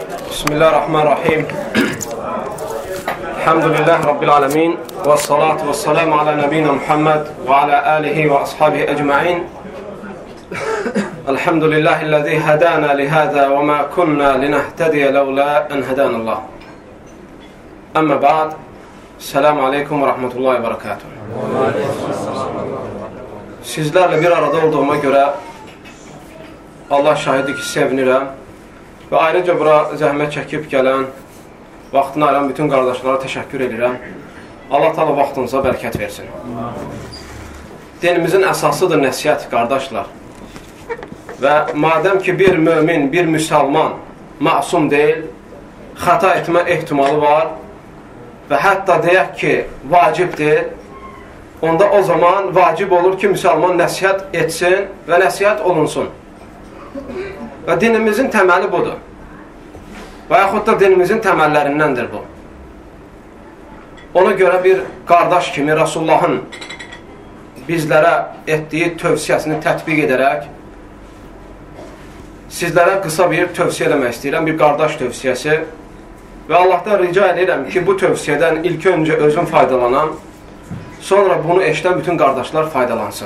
Bismillahirrahmanirrahim. Elhamdülillahi Rabbil alemin. Və salatu və salamu ala nəbiyina Muhammed və ala alihi və ashabihi əcma'in. Elhamdülillahiləzi hədana lihəzə və mə kunna linehtədiyə ləvlə ən hədənəllah. Əmmə ba'd. Selamu aleykum və rahmetullahi və barakatuhu. Sizlərlə bir arada olduğuma görə Allah şahidi ki, sevinirəm. Və ayrıca bura zəhmət çəkib gələn, vaxtını ayıran bütün qardaşlara təşəkkür edirəm. Allah Teala vaxtınıza bərəkət versin. Dinimizin əsasıdır nəsihət, qardaşlar. Və madəm ki, bir mömin, bir müsəlman məsum deyil, xəta etmə ehtimalı var və hətta deyək ki, vacibdir, onda o zaman vacib olur ki, müsəlman nəsihət etsin və nəsihət olunsun. Və dinimizin təməli budur. Və yaxud da dinimizin təməllərindəndir bu. Ona görə bir qardaş kimi Rasulullahın bizlərə etdiyi tövsiyəsini tətbiq edərək sizlərə qısa bir tövsiyə eləmək istəyirəm, bir qardaş tövsiyəsi. Və Allahdan rica edirəm ki, bu tövsiyədən ilk öncə özüm faydalanam, sonra bunu eşidən bütün qardaşlar faydalansın.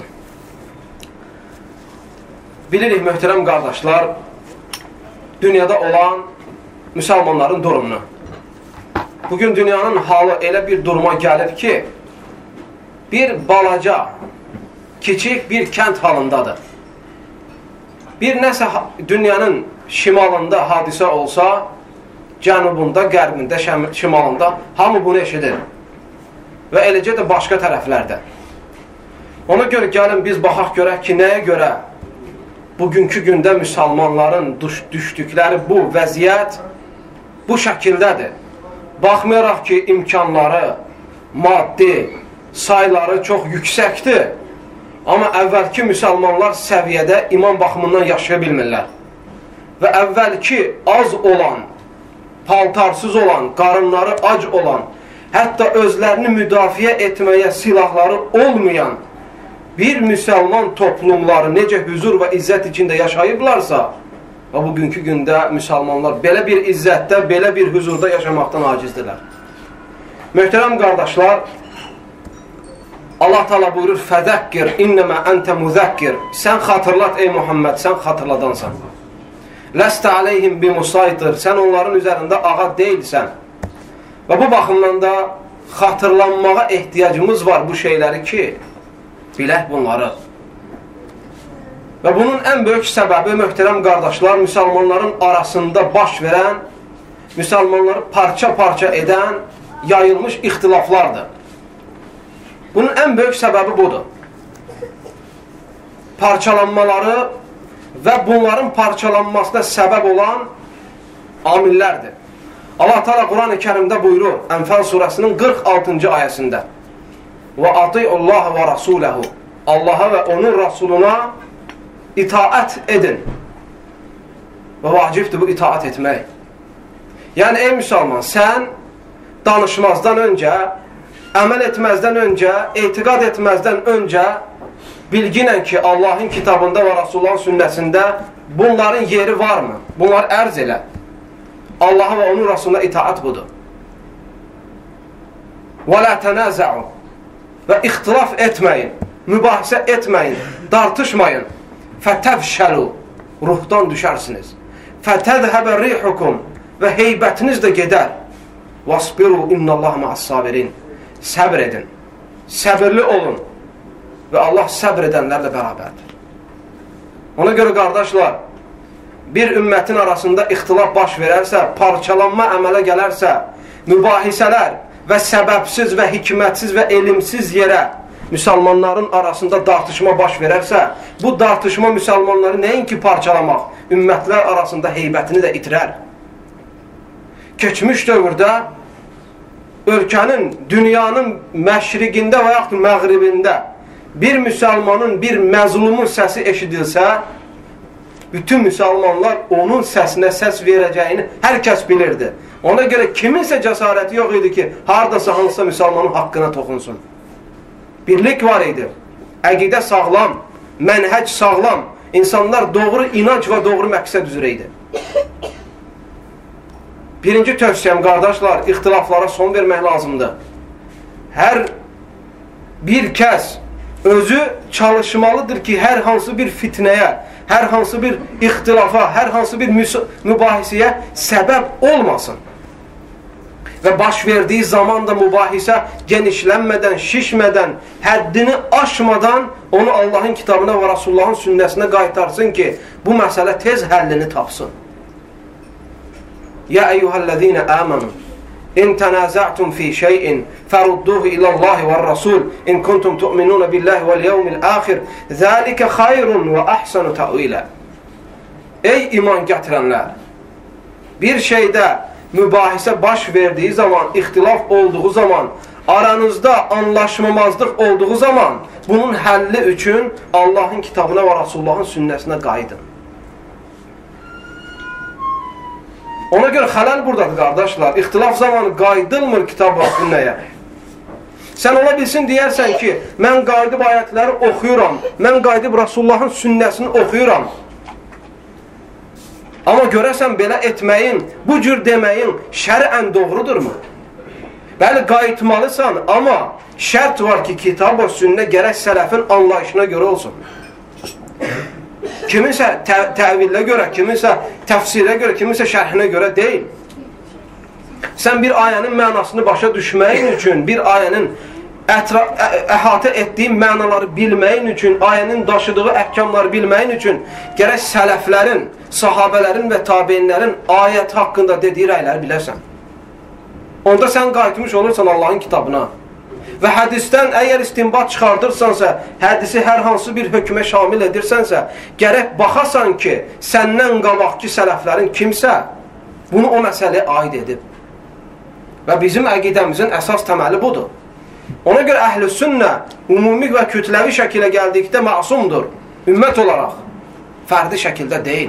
Bilirik, möhtərəm qardaşlar, dünyada olan müsəlmanların durumunu. Bugün dünyanın halı elə bir duruma gəlib ki, bir balaca, kiçik bir kənd halındadır. Bir nəsə dünyanın şimalında hadisə olsa, cənubunda, qərbində, şimalında hamı bunu eşidir. Və eləcə də başqa tərəflərdə. Ona görə gəlin biz baxaq görək ki, nəyə görə bugünkü gündə müsəlmanların düşdükləri bu vəziyyət bu şəkildədir. Baxmayaraq ki, imkanları, maddi, sayları çox yüksəkdir. Amma əvvəlki müsəlmanlar səviyyədə iman baxımından yaşaya bilmirlər. Və əvvəlki az olan, paltarsız olan, qarınları ac olan, hətta özlərini müdafiə etməyə silahları olmayan bir müsəlman toplumları necə hüzur və izzət içində yaşayıblarsa, və bugünkü gündə müsəlmanlar belə bir izzətdə, belə bir hüzurda yaşamaqdan acizdirlər. Möhtərəm qardaşlar, Allah Teala buyurur, fədəkkir, innəmə əntə müzəkkir. Sən xatırlat ey Muhammed, sən xatırladansan. Ləstə aleyhim bimusaytir, sən onların üzərində ağa deyilsən. Və bu baxımdan da xatırlanmağa ehtiyacımız var bu şeyləri ki, bilək bunları. Və bunun ən böyük səbəbi, möhtərəm qardaşlar, müsəlmanların arasında baş verən, müsəlmanları parça-parça edən, yayılmış ixtilaflardır. Bunun ən böyük səbəbi budur. Parçalanmaları və bunların parçalanmasına səbəb olan amillərdir. Allah Teala Quran-ı Kərimdə buyurur, Ənfəl surəsinin 46-cı ayəsində: Və ati'ullaha və rasuləhu, Allaha və onun rasuluna itaət edin. Və vacibdir bu itaət etmək. Yəni, ey müsəlman, sən danışmazdan öncə, əməl etməzdən öncə, etiqad etməzdən öncə bilginən ki, Allahın kitabında və Rasulullahın sünnəsində bunların yeri varmı? Bunlar ərz elə. Allaha və onun rasuluna itaət budur. Və lə tənəzə'u, və ixtilaf etməyin, mübahisə etməyin, dartışmayın. Fətəvşəlu, ruhdan düşərsiniz. Fətədhəbə rihukum, və heybətiniz də gedər. Vasbiru innəllaha ma'as-sabirin, səbr edin, səbirli olun və Allah səbr edənlərlə bərabərdir. Ona görə qardaşlar, bir ümmətin arasında ixtilaf baş verərsə, parçalanma əmələ gələrsə, mübahisələr və səbəbsiz və hikmətsiz və elmsiz yerə müsəlmanların arasında dartışma baş verərsə, bu dartışma müsəlmanları nəinki parçalamaq, ümmətlər arasında heybətini də itirər. Keçmiş dövrdə ölkənin, dünyanın məşriqində və yaxud məğribində bir müsəlmanın, bir məzlumun səsi eşidilsə, bütün müsəlmanlar onun səsinə səs verəcəyini hər kəs bilirdi. Ona görə kiminsə cəsarəti yox idi ki, haradasa hansısa müsəlmanın haqqına toxunsun. Birlik var idi, əqidə sağlam, mənhəc sağlam, insanlar doğru inanc və doğru məqsəd üzrə idi. Birinci tövsiyəm, qardaşlar, ixtilaflara son vermək lazımdır. Hər bir kəs özü çalışmalıdır ki, hər hansı bir fitnəyə, hər hansı bir ixtilafa, hər hansı bir mübahisəyə səbəb olmasın. Və baş verdiyi zaman da mübahisə genişlənmədən, şişmədən, həddini aşmadan onu Allahın kitabına və Rasulullahın sünnəsinə qaytarsın ki, bu məsələ tez həllini tapsın. Ya eyyuhəl-ləzīnə əmənu İn tənəzə'tum fi şeyin fərudduhu iləllahi və rasul in kuntum tu'minuna billahi vəl yevmil axir zəlikə xayrun və əhsənu təvilə. Ey iman gətirənlər! Bir şeydə mübahisə baş verdiyi zaman, ixtilaf olduğu zaman, aranızda anlaşmamazlıq olduğu zaman bunun həlli üçün Allahın kitabına və Rasulullahın sünnəsinə qayıdın. Ona görə xələl buradadır, qardaşlar. İxtilaf zamanı qayıdılmır kitab və sünnəyə. Sən ola bilsin deyərsən ki, mən qayıdıb ayətləri oxuyuram, mən qayıdıb Rasulullahın sünnəsini oxuyuram. Amma görəsən belə etməyin, bu cür deməyin şərən doğrudurmu? Bəli, qayıtmalısan, amma şərt var ki, kitab və sünnə gərək sələfin anlayışına görə olsun. Kiminsə təvillə görə, kiminsə təfsirə görə, kiminsə şərhinə görə deyil. Sən bir ayənin mənasını başa düşməyin üçün, bir ayənin əhatə etdiyi mənaları bilməyin üçün, ayənin daşıdığı əhkamları bilməyin üçün gərək sələflərin, sahabələrin və tabeinlərin ayət haqqında dediyi rəyləri bilərsən. Onda sən qayıtmış olursan Allahın kitabına. Və hədisdən əgər istinbat çıxardırsansa, hədisi hər hansı bir hökmə şamil edirsənsə, gərək baxasan ki, səndən qabaqki sələflərin kimsə bunu o məsələyə aid edib. Və bizim əqidəmizin əsas təməli budur. Ona görə əhl-i sünnə ümumi və kütləvi şəkilə gəldikdə məsumdur, ümmət olaraq, fərdi şəkildə deyil.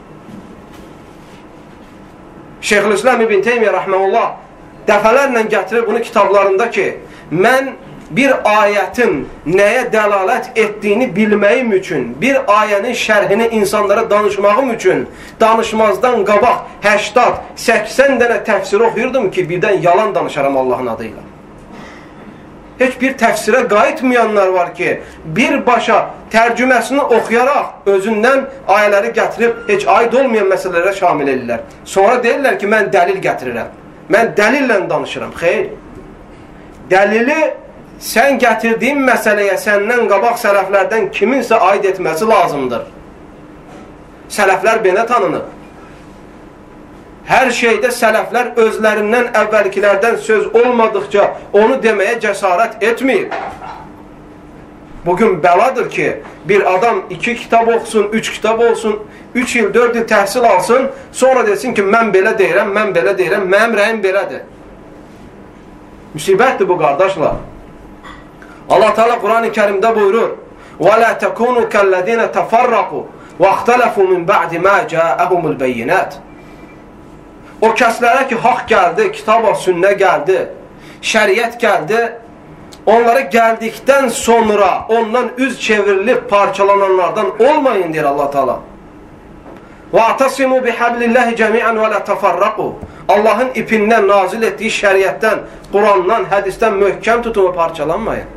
Şeyxülislam İbn Teymiyyə rəhməhullah dəfələrlə gətirir bunu kitablarında ki, mən bir ayətin nəyə dəlalət etdiyini bilməyim üçün, bir ayənin şərhini insanlara danışmağım üçün danışmazdan qabaq 80 dənə təfsir oxuyurdum ki, birdən yalan danışaram Allahın adıyla. Heç bir təfsirə qayıtmayanlar var ki, birbaşa tərcüməsini oxuyaraq özündən ayələri gətirib heç aid olmayan məsələlərə şamil edirlər. Sonra deyirlər ki, mən dəlil gətirirəm. Mən dəlillə danışıram. Xeyr. Dəlili sən gətirdiyin məsələyə səndən qabaq sələflərdən kiminsə aid etməsi lazımdır. Sələflər belə tanınıb. Hər şeydə sələflər özlərindən əvvəlkilərdən söz olmadıqca onu deməyə cəsarət etməyib. Bugün bəladır ki, bir adam 2 kitab oxusun, 3 kitab olsun, 3 il, 4 il təhsil alsın, sonra desin ki, mən belə deyirəm, mən belə deyirəm, mənim rəyim belədir. Müsibətdir bu, qardaşlar. Allah Teala Quran-ı Kərimdə buyurur: وَلَا تَكُونُوا كَالَّذِينَ تَفَرَّقُوا وَاخْتَلَفُوا مِنْ بَعْدِ مَا جَاءَهُمُ الْبَيِّنَاتِ. O kəslərə ki, haqq gəldi, kitab və sünnə gəldi, şəriət gəldi, onlara gəldikdən sonra ondan üz çevrilib parçalananlardan olmayın, deyir Allah Teala. وَاَعْتَصِمُوا بِحَبْلِ اللّٰهِ جَمِيعًا وَلَا تَفَرَّقُوا. Allahın ipindən, nazil etdiyi şəriətdən, Qurandan, hədisdən möhkəm tutuma parçalanmayın.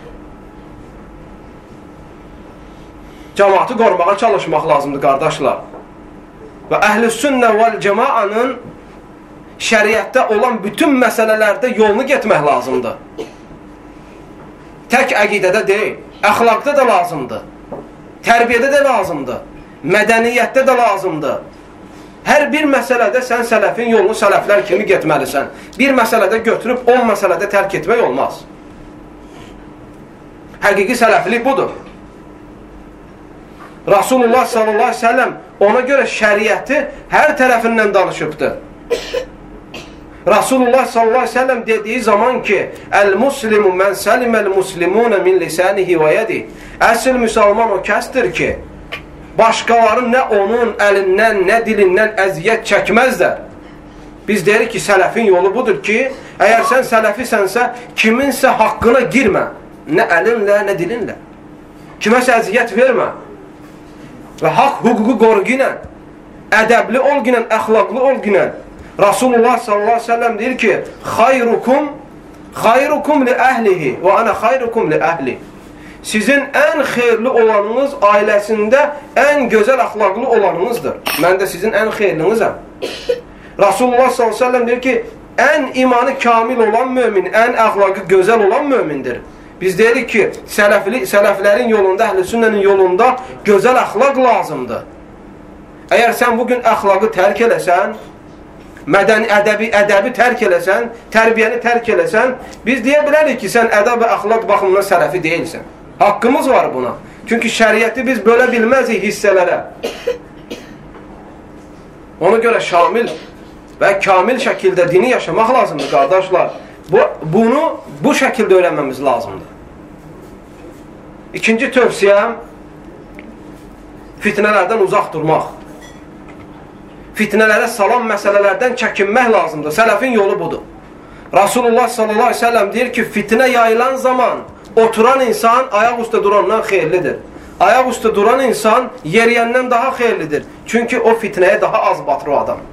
Cəmaatı qorumağa çalışmaq lazımdır, qardaşlar. Və əhl-i sünnə vəl cəmaanın şəriətdə olan bütün məsələlərdə yolunu getmək lazımdır. Tək əqidədə deyil, əxlaqda da lazımdır, tərbiyədə də lazımdır, mədəniyyətdə də lazımdır. Hər bir məsələdə sən sələfin yolunu sələflər kimi getməlisən. Bir məsələdə götürüb 10 məsələdə tərk etmək olmaz. Həqiqi sələflik budur. Rasulullah sallallahu aleyhi ve sellem ona görə şəriəti hər tərəfindən danışıbdır. Rasulullah sallallahu aleyhi ve sellem dediyi zaman ki, "El-muslimu men salimel-muslimuna min lisanihi ve yedi." Əsl müsəlman o kəsdir ki, başqaları nə onun əlindən, nə dilindən əziyyət çəkməzlər. Biz deyirik ki, sələfin yolu budur ki, əgər sən sələfisənsə, kiminsə haqqına girmə. Nə əlinlə, nə dilinlə. Kiməsə əziyyət vermə. Və haqq hüququ qoru ilə, ədəbli ol ilə, əxlaqlı ol ilə. Rasulullah sallallahu aleyhi ve sellem deyir ki, xayrukum li əhlihi və ana xayrukum li əhli. Sizin ən xeyirli olanınız ailəsində ən gözəl əxlaqlı olanınızdır. Mən də sizin ən xeyirlinizəm. Rasulullah sallallahu aleyhi ve sellem deyir ki, ən imanı kamil olan mömin, ən əxlaqı gözəl olan mömindir. Biz deyirik ki, sələflərin yolunda, əhl-i sünnənin yolunda gözəl əxlaq lazımdır. Əgər sən bugün əxlaqı tərk eləsən, mədəni, ədəbi tərk eləsən, tərbiyəni tərk eləsən, biz deyə bilərik ki, sən ədəb və əxlaq baxımından sələfi deyilsən. Haqqımız var buna. Çünki şəriəti biz bölə bilməzik hissələrə. Ona görə şamil və kamil şəkildə dini yaşamaq lazımdır, qardaşlar. Bunu bu şəkildə öyrənməmiz lazımdır. İkinci tövsiyəm, fitnələrdən uzaq durmaq. Fitnələrə salan məsələlərdən çəkinmək lazımdır. Sələfin yolu budur. Rasulullah sallallahu aleyhi ve sellem deyir ki, fitnə yayılan zaman oturan insan ayaq üstə durandan xeyirlidir. Ayaq üstə duran insan yeriyəndən daha xeyirlidir. Çünki o fitnəyə daha az batır o adam.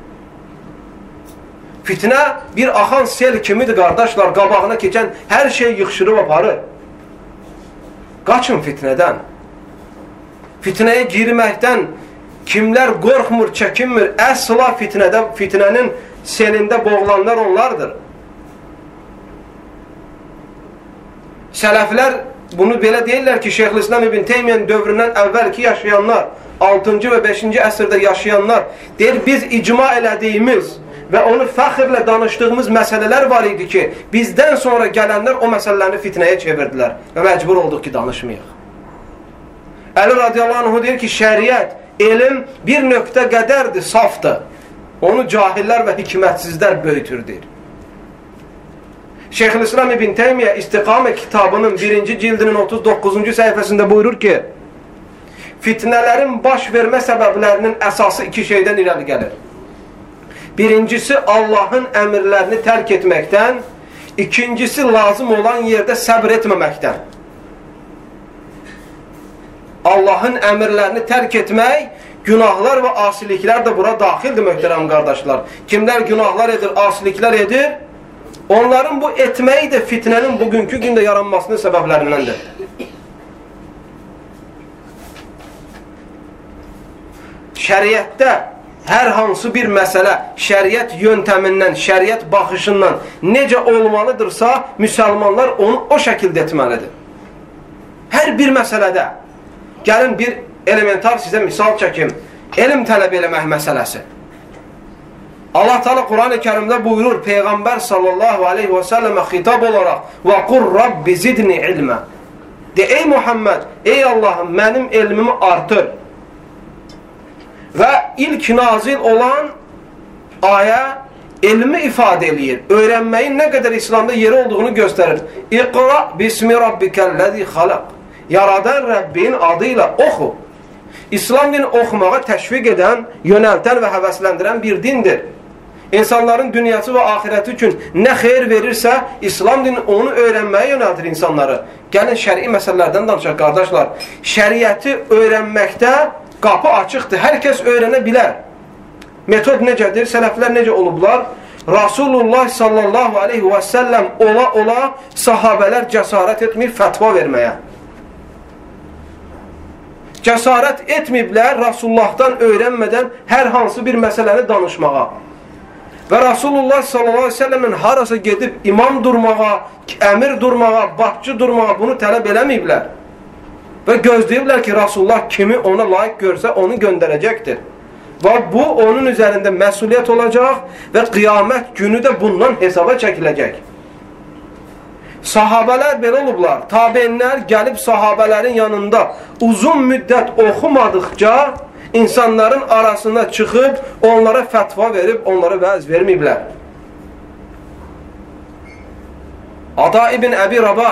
Fitnə bir axan sel kimidir, qardaşlar. Qabağına keçən hər şey yıxışırıb aparır. Qaçın fitnədən. Fitnəyə girməkdən kimlər qorxmur, çəkinmir, əsla fitnənin selində boğulanlar onlardır. Sələflər bunu belə deyirlər ki, Şeyxülislam İbn Teymiyənin dövründən əvvəlki yaşayanlar, 6-cı və 5-ci əsrdə yaşayanlar deyir, biz icma elədiyimiz və onu fəxrlə danışdığımız məsələlər var idi ki, bizdən sonra gələnlər o məsələlərini fitnəyə çevirdilər və məcbur olduq ki, danışmayaq. Əli radiyallahu anh deyir ki, şəriət, elm bir nöqtə qədərdir, safdır. Onu cahillər və hikmətsizlər böyütür, deyir. Şeyxülislam İbn Teymiyyə İstiqamə kitabının 1-ci cildinin 39-cu səhifəsində buyurur ki, fitnələrin baş vermə səbəblərinin əsası iki şeydən irəli gəlir. Birincisi, Allahın əmrlərini tərk etməkdən, ikincisi, lazım olan yerdə səbr etməməkdən. Allahın əmrlərini tərk etmək, günahlar və asiliklər də bura daxildir, möhtərəm qardaşlar. Kimlər günahlar edir, asiliklər edir, onların bu etməyi də fitnənin bugünkü gündə yaranmasının səbəblərindəndir. Şəriətdə hər hansı bir məsələ şəriət yöntəmindən, şəriət baxışından necə olmalıdırsa, müsəlmanlar onu o şəkildə etməlidir. Hər bir məsələdə, gəlin bir elementar sizə misal çəkim, elm tələb eləmək məsələsi. Allah Teala Quran-ı Kərimdə buyurur, Peyğəmbər sallallahu aleyhi və səlləmə xitab olaraq وَقُرْ رَبِّ زِدْنِ عِلْمًا De, ey Muhammed, ey Allahım, mənim elmimi artır. Və ilk nazil olan ayə elmi ifadə eləyir. Öyrənməyin nə qədər İslamda yeri olduğunu göstərir. İqra bismi rabbikəl-ləzi xalaq. Yaradan Rəbbin adıyla oxu. İslam dini oxumağa təşviq edən, yönəltən və həvəsləndirən bir dindir. İnsanların dünyası və axirəti üçün nə xeyir verirsə, İslam dini onu öyrənməyə yönəltir insanları. Gəlin şəri məsələlərdən danışaq, qardaşlar. Şəriəti öyrənməkdə qapı açıqdır. Hər kəs öyrənə bilər. Metod necədir? Sələflər necə olublar? Rasulullah sallallahu aleyhi və səlləm ola sahabələr cəsarət etməyib fətva verməyə. Cəsarət etməyiblər Rasulullahdan öyrənmədən hər hansı bir məsələni danışmağa. Və Rasulullah sallallahu aleyhi ve sellemin harasa gedib imam durmağa, əmir durmağa, başçı durmağa bunu tələb eləməyiblər. Və gözləyiblər ki, Rasulullah kimi ona layiq görsə onu göndərəcəkdir. Və bu onun üzərində məsuliyyət olacaq və qiyamət günü də bundan hesaba çəkiləcək. Sahabələr belə olublar. Tabeinlər gəlib sahabələrin yanında uzun müddət oxumadıqca insanların arasına çıxıb onlara fətva verib, onlara vəz verməyiblər. Ata ibn Əbi Rabah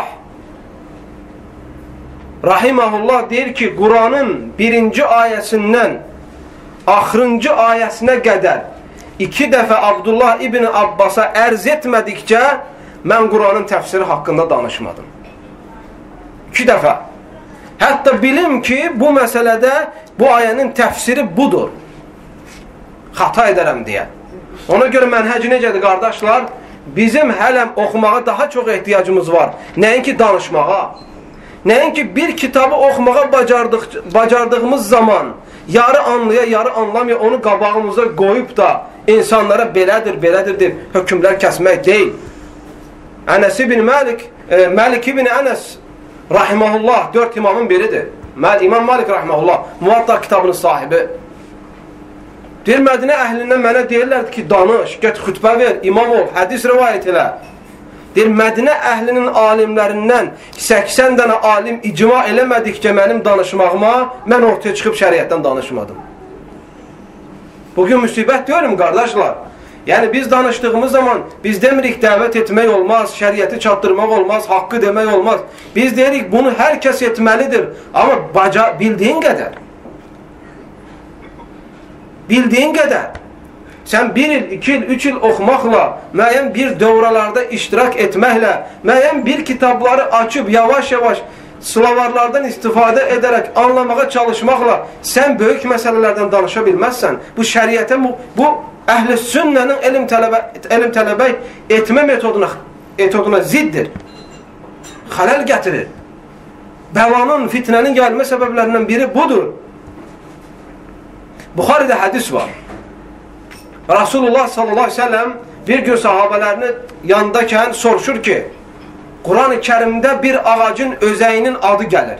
rahiməhullah deyir ki, Quranın 1-ci ayəsindən axırıncı ayəsinə qədər 2 dəfə Abdullah ibn Abbasa ərz etmədikcə mən Quranın təfsiri haqqında danışmadım. 2 dəfə. Hətta bilim ki, bu məsələdə bu ayənin təfsiri budur. Xata edərəm deyə. Ona görə mənhəci necədir, qardaşlar? Bizim hələm oxumağa daha çox ehtiyacımız var. Nəinki danışmağa. Nəinki bir kitabı oxumağa bacardığımız zaman yarı anlaya, yarı anlamaya onu qabağımıza qoyub da insanlara belədir, belədir deyib hökmlər kəsmək deyil. Ənəs ibn Məlik ibn Ənəs rahiməhullah 4 imamın biridir. İmam Malik rahiməhullah Muvatta kitabının sahibi. Deyir, Mədinə əhlindən mənə deyirlərdi ki, danış, get xütbə ver, imam ol, hədis rivayət elə. Deyir, Mədinə əhlinin alimlərindən 80 dənə alim icma eləmədikcə mənim danışmağıma, mən ortaya çıxıb şəriətdən danışmadım. Bugün müsibət diyorum, qardaşlar. Yəni, biz danışdığımız zaman biz demirik dəvət etmək olmaz, şəriəti çatdırmaq olmaz, haqqı demək olmaz. Biz deyirik, bunu hər kəs etməlidir, amma bildiyin qədər. Bildiyin qədər. Sən 1 il, 2 il, 3 il oxumaqla, müəyyən bir dövrələrdə iştirak etməklə, müəyyən bir kitabları açıb, yavaş-yavaş slovarlardan istifadə edərək, anlamağa çalışmaqla sən böyük məsələlərdən danışa bilməzsən. Bu şəriətə, bu əhl-i sünnənin elm tələbə etmə metoduna ziddir. Xələl gətirir. Bəlanın, fitnənin gəlmə səbəblərindən biri budur. Buxaridə hədis var. Rasulullah sallallahu aleyhi ve sellem bir gün sahabələrini yanındakən soruşur ki, Quran-ı Kərimdə bir ağacın özəyinin adı gəlir.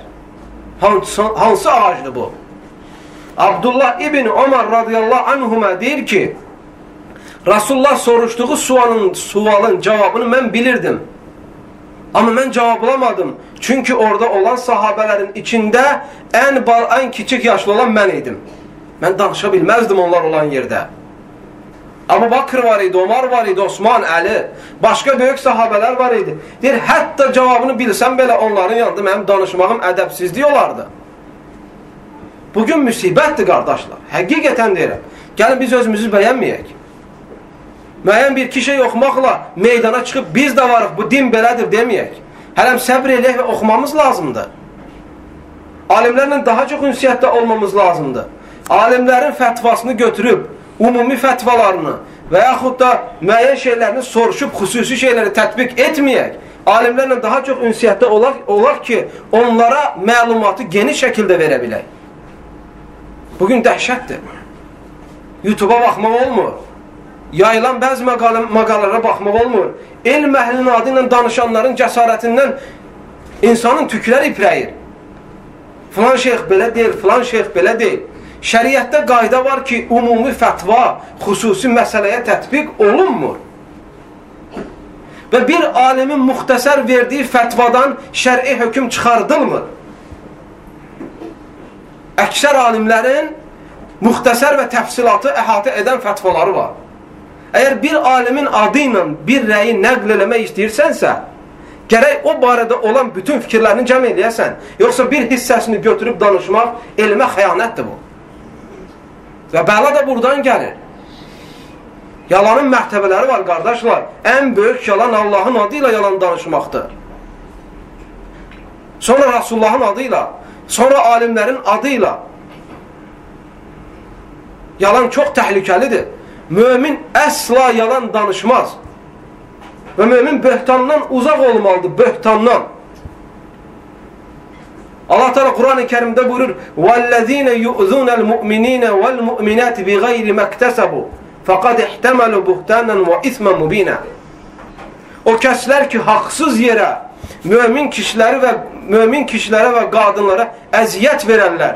Hansı ağacdır bu? Abdullah ibn Ömər radiyallahu anhuma deyir ki, Rasulullah soruşduğu sualın cavabını mən bilirdim. Amma mən cevablamadım. Çünki orada olan sahabələrin içində ən kiçik yaşlı olan mən idim. Mən danışa bilməzdim onlar olan yerdə. Abu Bakr var idi, Omar var idi, Osman, Əli, başqa böyük sahabələr var idi. Deyir, hətta cavabını bilsəm belə onların yanında mənim danışmağım ədəbsizlik olardı. Bugün müsibətdir, qardaşlar. Həqiqətən deyirəm. Gəlin biz özümüzü bəyənməyək. Müəyyən bir iki şey oxumaqla meydana çıxıb biz də varıq, bu din belədir deməyək. Hələm səbr eləyək və oxumamız lazımdır. Alimlərlə daha çox ünsiyyətdə olmamız lazımdır. Alimlərin fətvasını götürüb, umumi fətvalarını və yaxud da müəyyən şeylərini soruşub, xüsusi şeyləri tətbiq etməyək. Alimlərlə daha çox ünsiyyətdə olaq ki, onlara məlumatı geniş şəkildə verə bilək. Bugün dəhşətdir. YouTube-a baxmaq olmur. Yayılan bəzi məqalələrə baxmaq olmur. Elm əhlinin adı ilə danışanların cəsarətindən insanın tükləri iprəyir. Filan şeyx belə deyil, filan şeyx belə deyil. Şəriətdə qayda var ki, umumi fətva xüsusi məsələyə tətbiq olunmur. Və bir alimin müxtəsər verdiyi fətvadan şər'i hökm çıxardılmır. Əksər alimlərin müxtəsər və təfsilatı əhatə edən fətvaları var. Əgər bir alimin adı ilə bir rəyi nəql eləmək istəyirsənsə, gərək o barədə olan bütün fikirlərini cəm eləyəsən. Yoxsa bir hissəsini götürüb danışmaq elmə xəyanətdir bu. Və bəla da buradan gəlir. Yalanın mərtəbələri var, qardaşlar. Ən böyük yalan Allahın adıyla yalan danışmaqdır. Sonra Rasulullahın adıyla, sonra alimlərin adıyla. Yalan çox təhlükəlidir. Mömin əsla yalan danışmaz. Və mömin böhtandan uzaq olmalıdır, böhtandan. Allah Teala Kur'an-ı Kerim'de buyurur: "Vellezine yu'zunel mu'minine vel mu'minati bi gayri maktasabu faqad ihtamalu buhtanan ve ismen mubina." O kəslər ki, haqsız yerə mömin kişilərə və qadınlara əziyyət verərlər.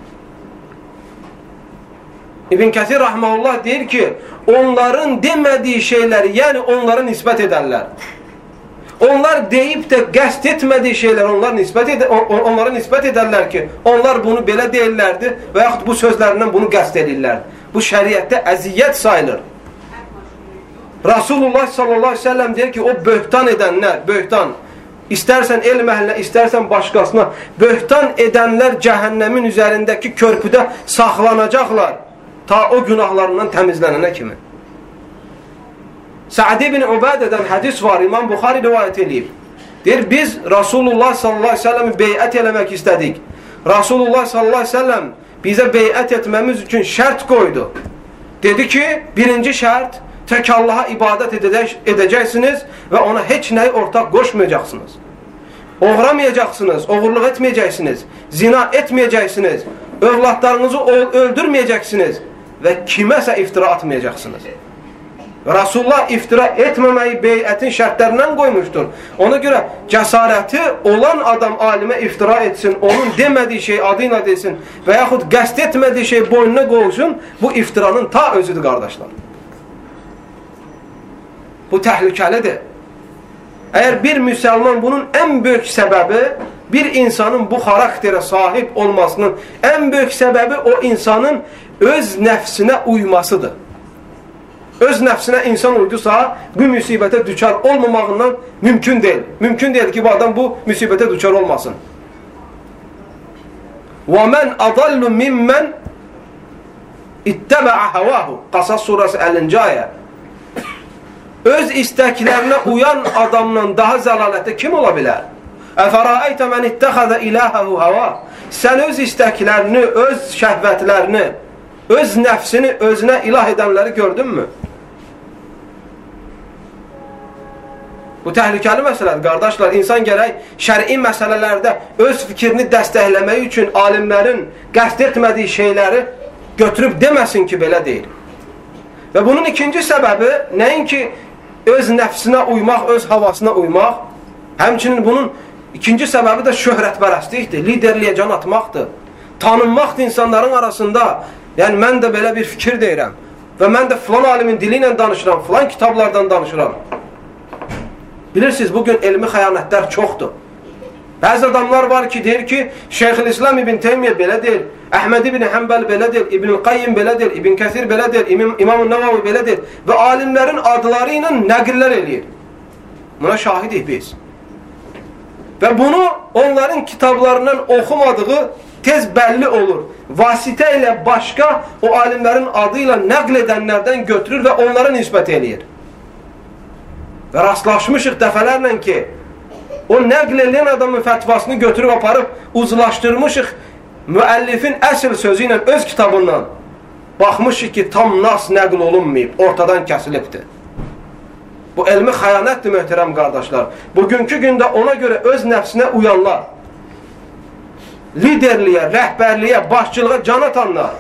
İbn Kəthir rahmeullah deyir ki, onların demədiyi şeyləri, yəni onları nisbət edərlər. Onlar deyib də qəsd etmədiyi şeylər onlara nisbət edərlər ki, onlar bunu belə deyirlərdi və yaxud bu sözlərindən bunu qəsd edirlər. Bu şəriətdə əziyyət sayılır. Rasulullah sallallahu aleyhi ve sellem deyir ki, o böhtan edənlər, böhtan, istərsən elm əhlinə, istərsən başqasına, böhtan edənlər cəhənnəmin üzərindəki körpüdə saxlanacaqlar ta o günahlarından təmizlənənə kimi. Sa'd ibn Ubadədən hədis var, İmam Buxari rivayət edib. Deyir, biz Rasulullah sallallahu aleyhi ve sellem'i beyət eləmək istədik. Rasulullah sallallahu aleyhi ve sellem bizə beyət etməmiz üçün şərt qoydu. Dedi ki, birinci şərt, tək Allaha ibadət edəcəksiniz və ona heç nəyi ortaq qoşmayacaqsınız. Oğramayacaqsınız, oğurluq etməyəcəksiniz, zina etməyəcəksiniz, övladlarınızı öldürməyəcəksiniz və kiməsə iftira atmayacaqsınız. Rasulullah iftira etməməyi beyətin şərtlərindən qoymuşdur. Ona görə cəsarəti olan adam alimə iftira etsin, onun demədiyi şey adı ilə desin və yaxud qəsd etmədiyi şey boynuna qoysun, bu iftiranın ta özüdür, qardaşlar. Bu təhlükəlidir. Əgər bir müsəlman bunun ən böyük səbəbi, bir insanın bu xarakterə sahib olmasının ən böyük səbəbi o insanın öz nəfsinə uymasıdır. Öz nəfsinə insan uydusa, bu müsibətə düçar olmamağından mümkün deyil. Mümkün deyil ki, bu adam bu müsibətə düçar olmasın. وَمَنْ أَضَلُّ مِمَّنْ اِتَّبَعَ هَوَاهُ Qasas surası 50-ci ayə. Öz istəklərinə uyan adamdan daha zəlalətə kim ola bilər? اَفَرَأَيْتَ مَنْ اِتَّخَذَ إِلَهَهُ هَوَاهُ Sən öz istəklərini, öz şəhvətlərini, öz nəfsini özünə ilah edənləri gördünmü? Bu təhlükəli məsələdir, qardaşlar. İnsan gərək şəri məsələlərdə öz fikrini dəstəkləmək üçün alimlərin qəsd etmədiyi şeyləri götürüb deməsin ki, belə deyil. Və bunun ikinci səbəbi nəinki öz nəfsinə uymaq, öz havasına uymaq, həmçinin bunun ikinci səbəbi də şöhrətpərəstlikdir, liderliyə can atmaqdır. Tanınmaqdır insanların arasında. Yəni, mən də belə bir fikir deyirəm və mən də filan alimin dili ilə danışıram, filan kitablardan danışıram. Bilirsiniz, bugün elmi xəyanətlər çoxdur. Bəzi adamlar var ki, deyir ki, Şeyxülislam İbn Teymiyyə belə deyir, Əhməd İbn Həmbəl belə deyir, İbn Qayyim belə deyir, İbn Kəsir belə deyir, İmam-ı Nəvavi belə deyir və alimlərin adları ilə nəqillər eləyir. Buna şahidik biz. Və bunu onların kitablarından oxumadığı tez bəlli olur. Vasitə ilə başqa o alimlərin adı ilə nəql edənlərdən götürür və onlara nisbət eləyir. Və rastlaşmışıq dəfələrlə ki, o nəql edən adamın fətvasını götürüb aparıb uzlaşdırmışıq müəllifin əsl sözü ilə öz kitabından. Baxmışıq ki, tam nas nəql olunmayıb, ortadan kəsilibdir. Bu elmi xəyanətdir, möhtərəm qardaşlar. Bugünkü gündə ona görə öz nəfsinə uyanlar, liderliyə, rəhbərliyə, başçılığa can atanlar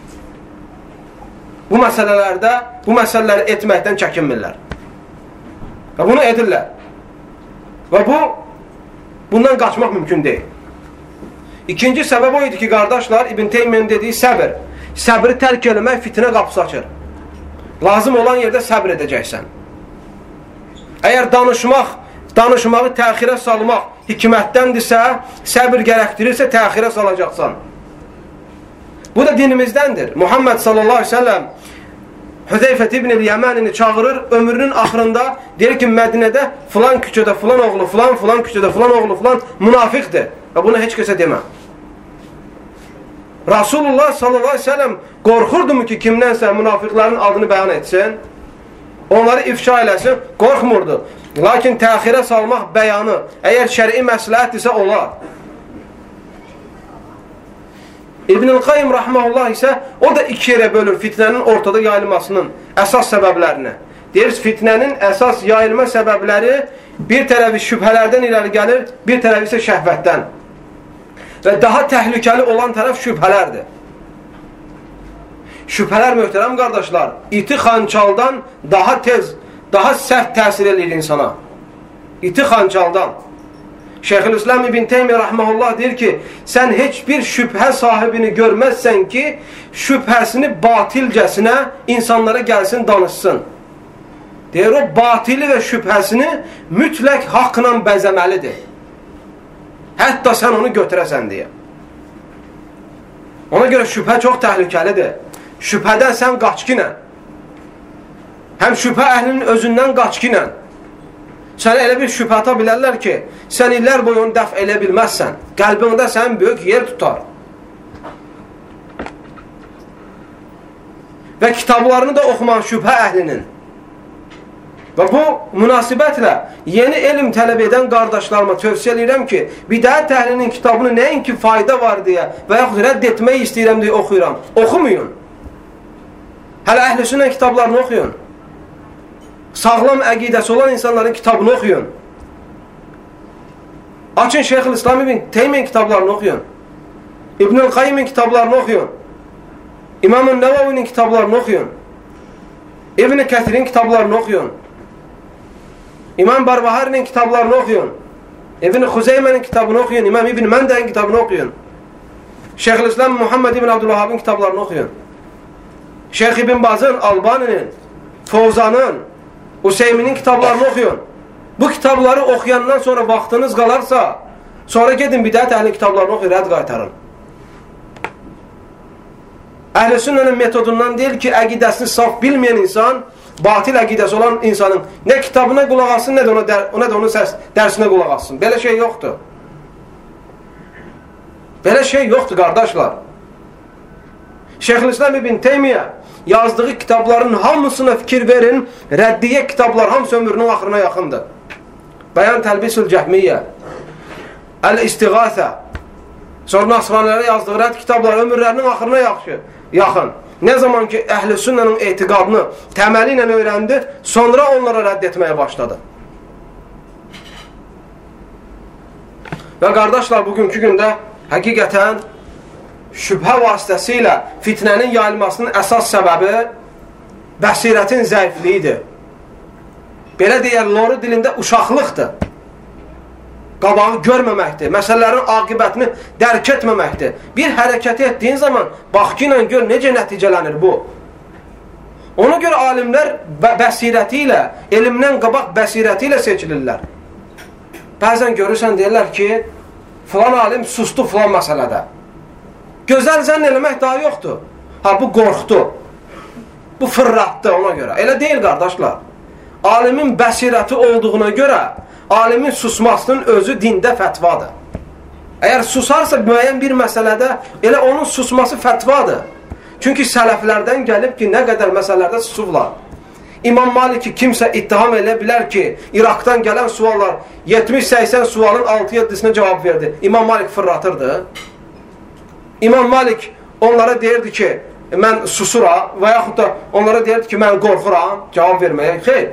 bu məsələlərdə, bu məsələləri etməkdən çəkinmirlər. Və bunu edirlər. Və bundan qaçmaq mümkün deyil. İkinci səbəb o idi ki, qardaşlar, İbn Teymiyyanın dediyi səbir. Səbri tərk eləmək fitnə qapısı açır. Lazım olan yerdə səbr edəcəksən. Əgər danışmağı təxirə salmaq hikmətdəndirsə, səbir gərəkdirirsə, təxirə salacaqsan. Bu da dinimizdəndir. Muhammed sallallahu aleyhi ve sellem Hüzeyfət ibn-i Yəmənini çağırır, ömrünün axırında deyir ki, Mədinədə filan küçədə filan oğlu, filan küçədə filan oğlu, filan münafiqdir. Və bunu heç kəsə demə. Rasulullah sallallahu aleyhi ve sellem qorxurdu mu ki, kimdənsə münafiqlərin adını bəyan etsin, onları ifşa eləsin, qorxmurdu. Lakin təxirə salmaq bəyanı, əgər şəri məsləhətdirsə olar. İbn-i Qayyim rahmanullah isə o da iki yerə bölür fitnənin ortada yayılmasının əsas səbəblərini. Deyir, fitnənin əsas yayılma səbəbləri bir tərəfi şübhələrdən irəli gəlir, bir tərəfi isə şəhvətdən. Və daha təhlükəli olan tərəf şübhələrdir. Şübhələr, möhtərəm qardaşlar, iti xançaldan daha tez, daha sərt təsir edir insana. İti xançaldan. Şeyxülislam İbn Teymiyyə rahmanullah deyir ki, sən heç bir şübhə sahibini görməzsən ki, şübhəsini batilcəsinə insanlara gəlsin, danışsın. Deyir, o batili və şübhəsini mütləq haqqla bəzəməlidir. Hətta sən onu götürəsən deyə. Ona görə şübhə çox təhlükəlidir. Şübhədən sən qaçqinə. Həm şübhə əhlinin özündən qaçqinə. Sənə elə bir şübhə ata bilərlər ki, sən illər boyu onu dəf elə bilməzsən. Qəlbində sənin böyük yer tutar. Və kitablarını da oxuman şübhə əhlinin. Və bu münasibətlə yeni elm tələb edən qardaşlarıma tövsiyə edirəm ki, bidət əhlinin kitabını nəinki fayda var deyə və yaxud rədd etmək istəyirəm deyə oxuyuram. Oxumayın. Hələ əhl-i sünnə kitablarını oxuyun. sağlam əqidəsi olan insanların kitabını oxuyun. Açın Şeyxülislam İbn Teymiyyə kitablarını oxuyun. İbnül Qayyimin kitablarını oxuyun. İmam-ı Nəvavinin kitablarını oxuyun. İbn-i Kəsirin kitablarını oxuyun. İmam Barbahari'nin kitablarını oxuyun. İbn-i Xuzeymənin kitabını oxuyun. İmam İbn Məndəyin kitabını oxuyun. Şeyxülislam Muhammed İbn Abdülvahab'ın kitablarını oxuyun. Şeyx İbn Bazın, Albani'nin, Fovzan'ın, Hüseymin'in kitablarını oxuyun. Bu kitabları oxuyandan sonra vaxtınız qalarsa, sonra gedin bidət əhlinin kitablarını oxuyun, rədd qaytarın. Əhl-i sünnənin metodundan deyil ki, əqidəsini saf bilməyən insan, batil əqidəsi olan insanın nə kitabına qulaq alsın, nə də onun dərsinə qulaq alsın. Belə şey yoxdur. Belə şey yoxdur, qardaşlar. Şeyxülislam İbn Teymiyyə yazdığı kitabların hamısına fikir verin, rəddiyə kitablar hamısı ömrünün axırına yaxındır. Bəyan Təlbisül Cəhmiyyə, Əl-İstiğasə, sonra Nasranilərə yazdığı rədd kitablar ömürlərinin axırına yaxın. Ne zaman ki əhl-i sünnənin etiqadını təməli ilə öyrəndi, sonra onlara rədd etməyə başladı. Və qardaşlar, bugünkü gündə həqiqətən şübhə vasitəsilə fitnənin yayılmasının əsas səbəbi bəsirətin zəifliyidir. Belə deyər, loru dilində uşaqlıqdır. Qabağı görməməkdir. Məsələlərin aqibətini dərk etməməkdir. Bir hərəkəti etdiyin zaman bax ki ilə gör necə nəticələnir bu. Ona görə alimlər bəsirəti ilə, elmdən qabaq bəsirəti ilə seçilirlər. Bəzən görürsən deyirlər ki, filan alim sustu filan məsələdə. Gözəl zənn eləmək daha yoxdur. Ha, bu qorxdu. Bu fırratdı ona görə. Elə deyil qardaşlar. Alimin bəsirəti olduğuna görə alimin susmasının özü dində fətvadır. Əgər susarsa müəyyən bir məsələdə, elə onun susması fətvadır. Çünki sələflərdən gəlib ki, nə qədər məsələlərdə susublar. İmam Maliki kimsə ittiham elə bilər ki, İraqdan gələn suallar 70-80 sualın 6-7-sinə cavab verdi. İmam Malik fırlatırdı. İmam Malik onlara deyirdi ki, mən susuram və yaxud da onlara deyirdi ki, mən qorxuram cavab verməyə. Xeyr.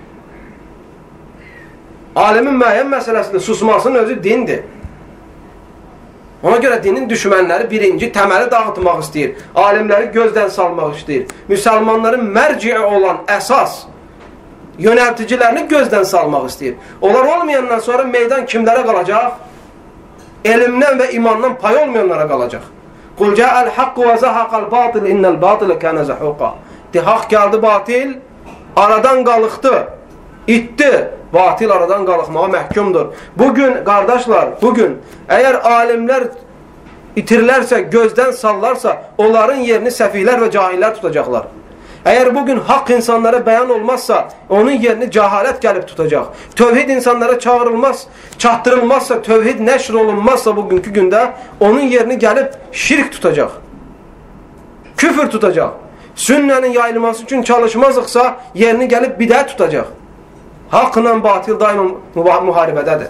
Alimin müəyyən məsələsində susmasının özü dindir. Ona görə dinin düşmənləri birinci təməli dağıtmaq istəyir. Alimləri gözdən salmaq istəyir. Müsəlmanların mərciə olan əsas yönəlticilərini gözdən salmaq istəyir. Onlar olmayandan sonra meydan kimlərə qalacaq? Elmdən və imandan pay olmayanlara qalacaq. Qul cəəl haqqu və zəhəqəl batil innəl batilə kənə zəhuqa. Haqq gəldi, batil aradan qalıqdı, itdi. Batil aradan qalıqmağa məhkumdur. Bugün, qardaşlar, bugün əgər alimlər itirlərsə, gözdən sallarsa, onların yerini səfihlər və cahillər tutacaqlar. Əgər bugün haqq insanlara bəyan olmazsa, onun yerini cəhalət gəlib tutacaq. Tövhid insanlara çatdırılmazsa, tövhid nəşr olunmazsa bugünkü gündə, onun yerini gəlib şirk tutacaq. Küfür tutacaq. Sünnənin yayılması üçün çalışmazıqsa, yerini gəlib bidət tutacaq. Haqla batil daim müharibədədir.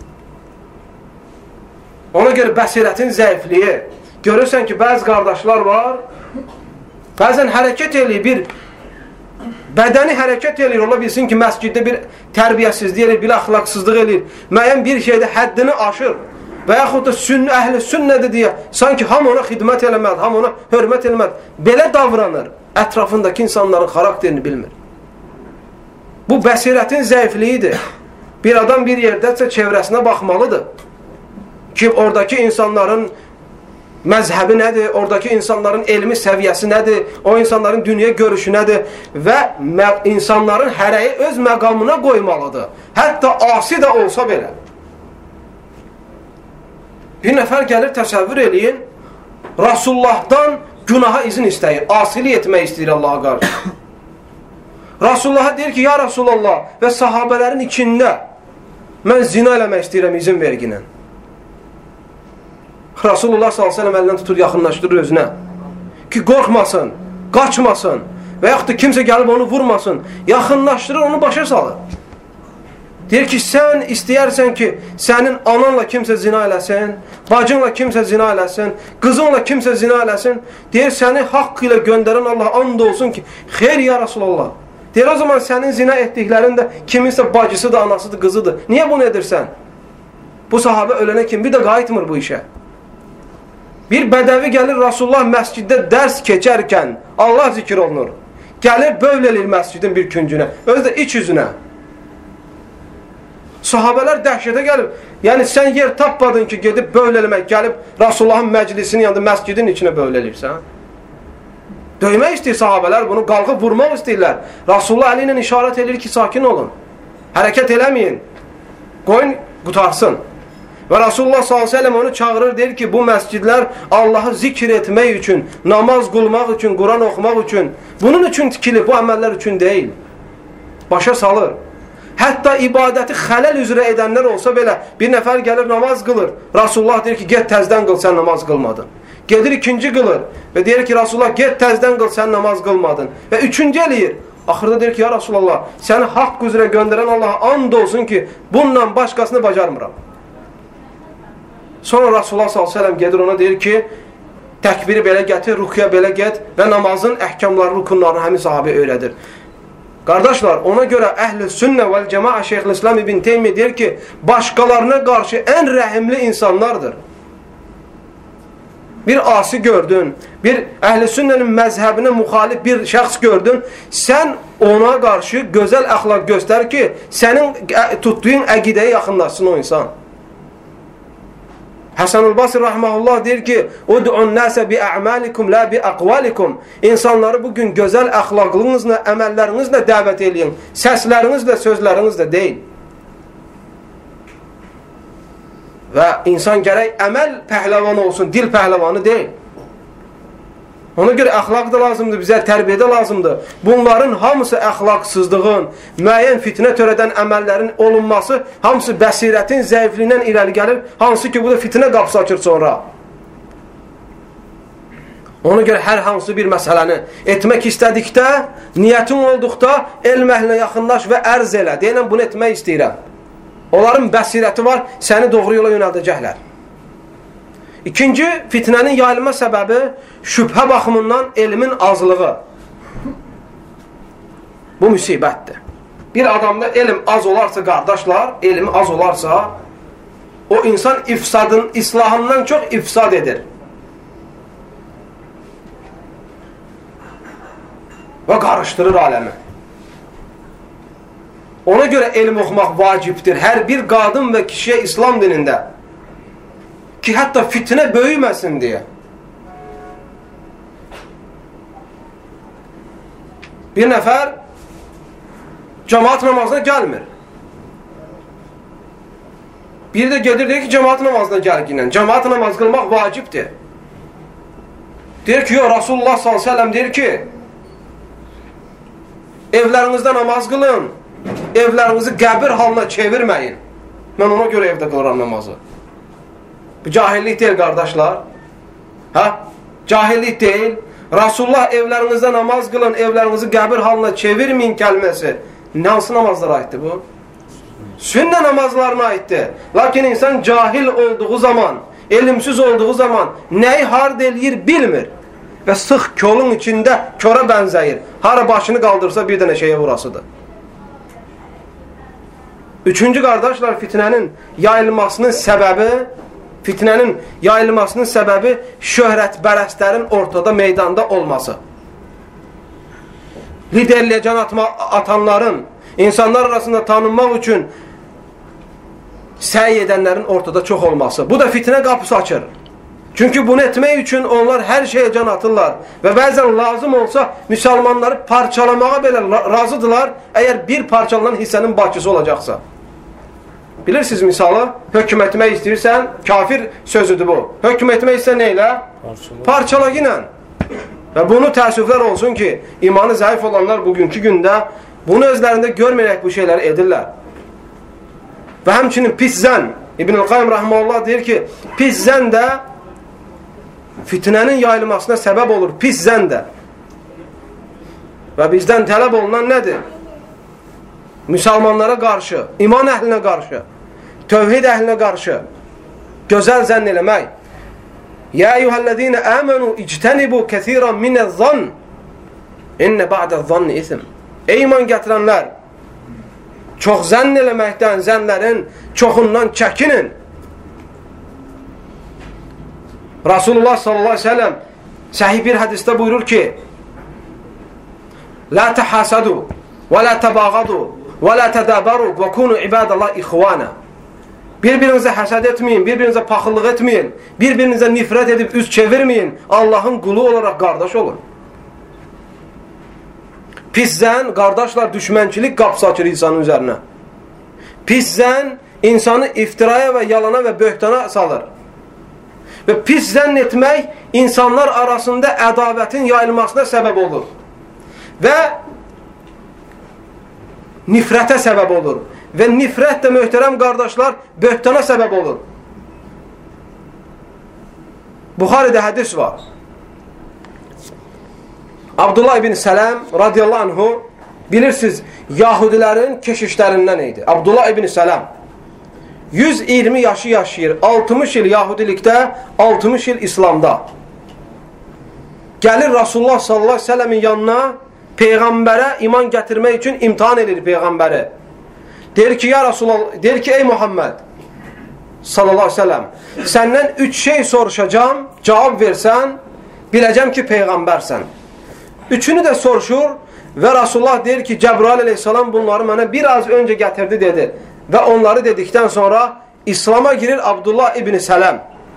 Ona görə bəsirətin zəifliyi. Görürsən ki, bəzi qardaşlar var, bəzən hərəkət eləyir, bir bədəni hərəkət eləyir, ola bilsin ki, məsciddə bir tərbiyəsizlik eləyir, bir əxlaqsızlıq eləyir, müəyyən bir şeydə həddini aşır və yaxud da əhl-i sünnədir deyə, sanki hamı ona xidmət eləməlidir, hamı ona hörmət eləməlidir. Belə davranır, ətrafındakı insanların xarakterini bilmir. Bu bəsirətin zəifliyidir. Bir adam bir yerdəsə çevrəsinə baxmalıdır ki, oradakı insanların məzhəbi nədir, oradakı insanların elmi səviyyəsi nədir, o insanların dünya görüşü nədir və insanların hərəyi öz məqamına qoymalıdır. Hətta asi də olsa belə. Bir nəfər gəlir, təsəvvür eləyin, Rasullahdan günaha izin istəyir, asilik etmək istəyir Allaha qarşı. Rasullah'a deyir ki, ya Rasulallah və sahabələrin içində mən zina eləmək istəyirəm izin verginən. Rasulullah s.ə.v əlindən tutur, yaxınlaşdırır özünə. Ki, qorxmasın, qaçmasın və yaxud da kimsə gəlib onu vurmasın. Yaxınlaşdırır, onu başa salır. Deyir ki, sən istəyərsən ki, sənin ananla kimsə zina eləsin, bacınla kimsə zina eləsin, qızınla kimsə zina eləsin. Deyir, səni haqq ilə göndərən Allah and olsun ki, xeyr ya Rasulallah. Deyir, o zaman sənin zina etdiklərin də kiminsə bacısıdır, anasıdır, qızıdır. Niyə bunu edirsən? Bu sahabə ölənə kimi bir də qayıtmır bu işə. Bir bədəvi gəlir, Rasulullah məsciddə dərs keçərkən Allah zikr olunur. Gəlir, bövl elir məscidin bir küncünə, özü də iç yüzünə. Sahabələr dəhşətə gəlib. Yəni, sən yer tapmadın ki, gedib bövl eləmək, gəlib Rasulullahın məclisinin yanında məscidin içinə bövl elirsən. Döymək istəyir sahabələr, bunu qalqıb vurmaq istəyirlər. Rasulullah əli ilə işarət edir ki, sakin olun. Hərəkət eləməyin. Qoyun, qutarsın. Və Rasulullah s.ə.v onu çağırır, deyir ki, bu məscidlər Allahı zikr etmək üçün, namaz qılmaq üçün, Quran oxumaq üçün, bunun üçün tikilib, bu əməllər üçün deyil. Başa salır. Hətta ibadəti xələl üzrə edənlər olsa belə, bir nəfər gəlir, namaz qılır. Rasulullah deyir ki, get təzdən qıl, sən namaz qılmadın. Gedir ikinci qılır və deyir ki, Rasulullah, get təzdən qıl, sən namaz qılmadın. Və üçüncü eləyir. Axırda deyir ki, ya Rasulullah, səni haqq üzrə göndərən Allaha and olsun ki, bununla başqasını bacarmıram. Sonra Rasulullah s.ə.v gedir ona deyir ki, təkbiri belə gətir, rukuya belə get və namazın əhkamları, rukunlarını həmin sahabə öyrədir. Qardaşlar, ona görə Əhl-i Sünnə vəl Cəmaə Şeyxülislam İbn Teymiyyə deyir ki, başqalarına qarşı ən rəhimli insanlardır. Bir asi gördün, bir Əhl-i Sünnənin məzhəbinə müxalif bir şəxs gördün, sən ona qarşı gözəl əxlaq göstər ki, sənin tutduğun əqidəyə yaxınlaşsın o insan. Həsən-ül Basri rahmehullah deyir ki, "Ud'un nase bi a'malikum la bi aqwalikum." İnsanları bugün gözəl əxlaqlığınızla, əməllərinizlə dəvət eləyin. Səslərinizlə, sözlərinizlə deyil. Və insan gərək əməl pəhləvanı olsun, dil pəhləvanı deyil. Ona görə əxlaq da lazımdır, bizə tərbiyə də lazımdır. Bunların hamısı əxlaqsızlığın, müəyyən fitnə törədən əməllərin olunması, hamısı bəsirətin zəifliyindən irəli gəlir, hansı ki, bu da fitnə qapısı açır sonra. Ona görə hər hansı bir məsələni etmək istədikdə, niyyətin olduqda, elm əhlinə yaxınlaş və ərz elə. Deyilən, bunu etmək istəyirəm. Onların bəsirəti var, səni doğru yola yönəldəcəklər. İkinci, fitnənin yayılma səbəbi şübhə baxımından elmin azlığı. Bu müsibətdir. Bir adamda elm az olarsa, qardaşlar, elmi az olarsa, o insan ifsadın, islahından çox ifsad edir. Və qarışdırır aləmi. Ona görə elm oxumaq vacibdir. Hər bir qadın və kişiyə İslam dinində. Ki, hətta fitnə böyüməsin deyə. Bir nəfər cəmaat namazına gəlmir. Bir də gedir, deyir ki, cəmaat namazına gəlginlə. Cəmaat namaz qılmaq vacibdir. Deyir ki, Rasulullah s.ə.v deyir ki, evlərinizdə namaz qılın, evlərinizi qəbir halına çevirməyin. Mən ona görə evdə qılıram namazı. Bu cahillik deyil, qardaşlar. Cahillik deyil. Rasulullah evlərinizdə namaz qılın, evlərinizi qəbir halına çevirməyin kəlməsi. Hansı namazlara aiddir bu? Sünnə namazlarına aiddir. Lakin insan cahil olduğu zaman, elmsiz olduğu zaman nəyi harda eləyir bilmir. Və sıx kolun içində kora bənzəyir. Hara başını qaldırsa bir dənə şeyə vurasıdır. Üçüncü, qardaşlar, fitnənin yayılmasının səbəbi şöhrətpərəstlərin ortada, meydanda olması. Liderliyə can atanların, insanlar arasında tanınmaq üçün səy edənlərin ortada çox olması. Bu da fitnə qapısı açır. Çünki bunu etmək üçün onlar hər şeyə can atırlar. Və bəzən lazım olsa müsəlmanları parçalamağa belə razıdırlar, əgər bir parçalanan hissənin başçısı olacaqsa. Bilirsiniz misalı, hökm etmək istəyirsən, kafir sözüdür bu. Hökm etmək istəyirsən nə ilə? Parçala ilə. Və bunu təəssüflər olsun ki, imanı zəif olanlar bugünkü gündə bunu özlərində görməyərək bu şeyləri edirlər. Və həmçinin pis zən, İbn-i Qayyum Rahmanullah deyir ki, pis zən də fitnənin yayılmasına səbəb olur, pis zən də. Və bizdən tələb olunan nədir? Müsəlmanlara qarşı, iman əhlinə qarşı, tövhid əhlinə qarşı gözəl zənn eləmək. Ya eyyuhəl-ləzīnə əmənu ictənibu kəsiran minəz-zann innə ba'dəz-zanni ism. Ey iman gətirənlər, çox zənn eləməkdən, zənnlərin çoxundan çəkinin. Rasulullah sallallahu aleyhi ve sellem sahih bir hadiste buyurur ki: La tahasadu ve la tabagadu ve la tadabaru ve kunu ibadallah ihvana. Birbirinize həsəd etmeyin, birbirinize paxıllıq etmeyin, birbirinize nifret edip üz çevirmeyin. Allah'ın qulu olarak qardaş olun. Pis zənn, qardaşlar, düşmənçilik qapısı açır insanın üzərinə. Pis zənn insanı iftiraya və yalana və böhtana salır. Və pis zənn etmək insanlar arasında ədavətin yayılmasına səbəb olur. Və nifrətə səbəb olur. Və nifrət də, möhtərəm qardaşlar, böhtana səbəb olur. Buxaridə hədis var. Abdullah ibn Sələm radiyallahu anhu, bilirsiniz, Yahudilərin keşişlərindən idi. Abdullah ibn Sələm 120 yaşı yaşayır. 60 il Yahudilikdə, 60 il İslamda. Gəlir Rasulullah sallallahu aleyhi ve sellemin yanına, Peyğəmbərə iman gətirmək üçün imtihan edir Peyğəmbəri. Deyir ki, ya Rasulullah, deyir ki, ey Muhammed sallallahu aleyhi ve sellem, səndən 3 şey soruşacağım, cavab versən, biləcəm ki, Peyğəmbərsən. Üçünü də soruşur və Rasulullah deyir ki, Cəbrail aleyhissalam bunları mənə biraz öncə gətirdi dedi. Və onları dedikdən sonra İslam'a girir Abdullah ibn Sələm.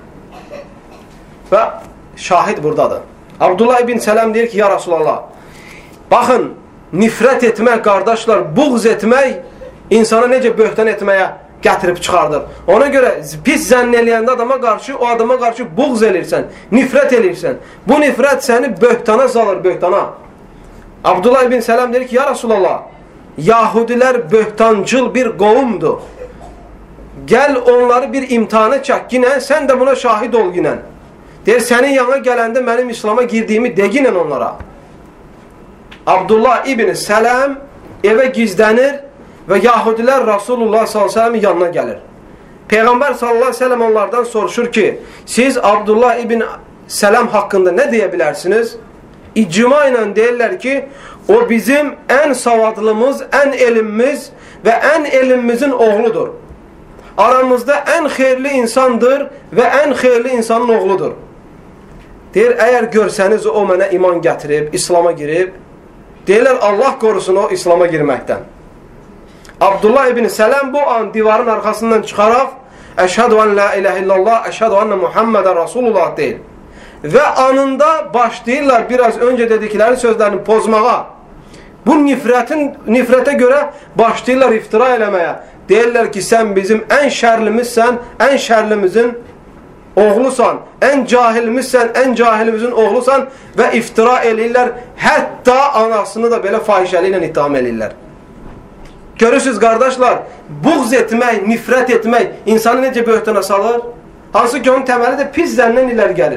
Və şahid buradadır. Abdullah ibn Sələm deyir ki, ya Rasulallah, baxın, nifrət etmək, qardaşlar, buğz etmək insana necə böhtan etməyə gətirib çıxardır. Ona görə pis zənn eləyəndə adama qarşı, o adama qarşı buğz elirsən, nifrət elirsən. Bu nifrət səni böhtana salır, böhtana. Abdullah ibn Sələm deyir ki, ya Rasulallah, Yahudilər böhtancıl bir qovumdur. Gəl onları bir imtihana çək ginən, sən də buna şahid ol ginən. Deyir, sənin yanına gələndə mənim İslam'a girdiyimi de ginən onlara. Abdullah ibn Sələm evə gizlənir və Yahudilər Rasulullah sallallahu aleyhi ve sellem'in yanına gəlir. Peyğəmbər sallallahu aleyhi ve sellem onlardan soruşur ki, siz Abdullah ibn Sələm haqqında nə deyə bilərsiniz? İcma ilə deyirlər ki, o bizim ən savadlımız, ən elmimiz və ən elmimizin oğludur. Aramızda ən xeyirli insandır və ən xeyirli insanın oğludur. Deyir, əgər görsəniz o mənə iman gətirib, İslam'a girib, deyirlər, Allah qorusun o İslam'a girməkdən. Abdullah ibn Sələm bu an divarın arxasından çıxaraq, əşhədu ən la ilahe illallah, əşhədu ənə Muhammedən Rasulullah deyil. Və anında başlayırlar biraz öncə dedikləri sözlərini pozmağa. Bu nifrətə görə başlayırlar iftira eləməyə. Deyirlər ki, sən bizim ən şərlimizsən, ən şərlimizin oğlusan, ən cahilimizsən, ən cahilimizin oğlusan və iftira eləyirlər. Hətta anasını da belə fahişəli ilə ittiham eləyirlər. Görürsünüz, qardaşlar, buğz etmək, nifrət etmək insanı necə böhtana salır? Hansı ki, onun təməli də pis zəndən iləri gəlir.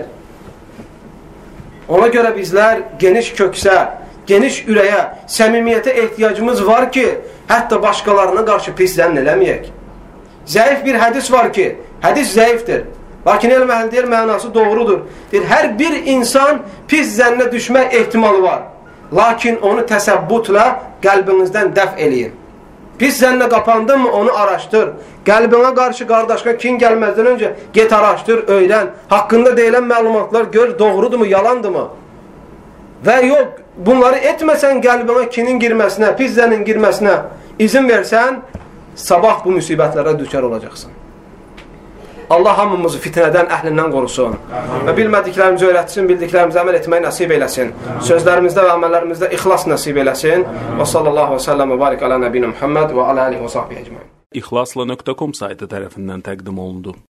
Ona görə bizlər geniş köksə, geniş ürəyə, səmimiyyətə ehtiyacımız var ki, hətta başqalarına qarşı pis zənn eləməyək. Zəif bir hədis var ki, hədis zəifdir. Lakin elm-əhli deyir, mənası doğrudur. Deyir, hər bir insan pis zənnə düşmək ehtimalı var. Lakin onu təsəbbutla qəlbinizdən dəf eləyin. Pis zənnə qapandın mı, onu araşdır. Qəlbinə qarşı qardaşına kin gəlməzdən öncə get araşdır, öyrən. Haqqında deyilən məlumatlar gör, doğrudur mu, yalandır mı? Və yox, bunları etməsən qəlbinə kinin girməsinə, pis zənnin girməsinə izin versən, sabah bu müsibətlərə düçar olacaqsın. Allah hamımızı fitnədən, əhlindən qorusun. Və bilmədiklərimizi öyrətsin, bildiklərimizi əməl etməyi nəsib eləsin. Sözlərimizdə və əməllərimizdə ixlas nəsib eləsin. Və sallallahu və səlləm və barik alə nəbinə Muhammed və alə alihi və sahbihi əcmaîn. İxlasla.com saytı tərəfindən təqdim olundu.